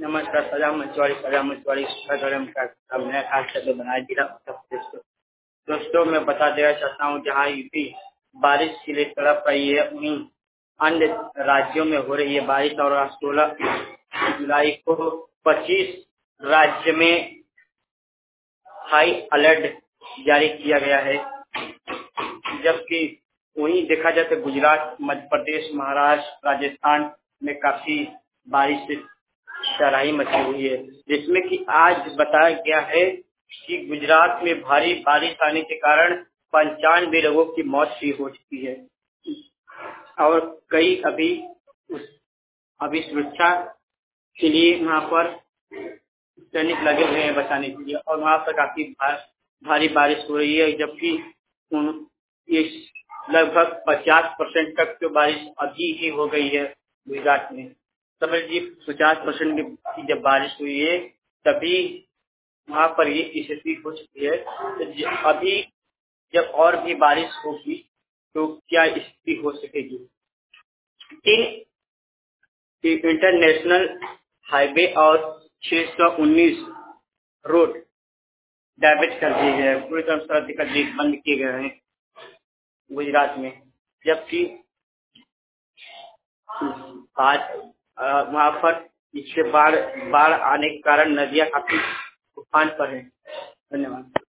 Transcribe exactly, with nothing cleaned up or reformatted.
नमस्कार। सजा मंचवाड़ी सजा मंचवाड़ी धर्म का अभिनय खास करके बनाया जिला उत्तर प्रदेश को। दोस्तों मैं बता देना चाहता हूँ, जहाँ यूपी बारिश के लिए तड़प रही है, वहीं अन्य राज्यों में हो रही है बारिश। और सोलह जुलाई को पच्चीस राज्य में हाई अलर्ट जारी किया गया है। जबकि वहीं देखा जाए तो गुजरात, मध्य प्रदेश, महाराष्ट्र, राजस्थान में काफी बारिश से तबाही मची हुई है, जिसमें कि आज बताया गया है कि गुजरात में भारी बारिश आने के कारण पंचानवे लोगों की मौत भी हो चुकी है और कई अभी उस अभी सुरक्षा के लिए वहाँ पर सैनिक लगे हुए हैं बचाने के लिए, और वहाँ पर काफी भारी बारिश हो रही है। जबकि ये लगभग पचास परसेंट तक तो बारिश अभी ही हो गई है गुजरात में। समझ लीजिए पचास परसेंट की जब बारिश हुई है तभी वहाँ पर ये स्थिति हो चुकी है। तो अभी जब और भी बारिश होगी तो क्या स्थिति हो सकेगी। तीन इंटरनेशनल हाईवे और छह सौ उन्नीस रोड डैमेज कर दिए गए, पूरी तरह से अधिक बंद किए गए हैं गुजरात में। जबकि आज वहाँ पर इससे बाढ़ बाढ़ आने के कारण नदियां काफी उफान पर है। धन्यवाद।